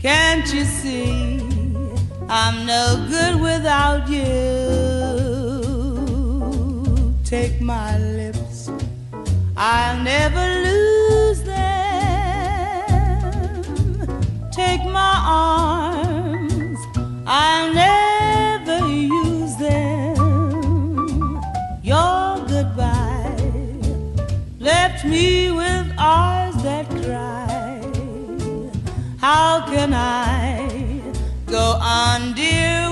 Can't you see I'm no good without you? Take my lips, I'll never lose them. Take my arms, I'll never use them. Your goodbye left me with eyes that cry. How can I go on, dear,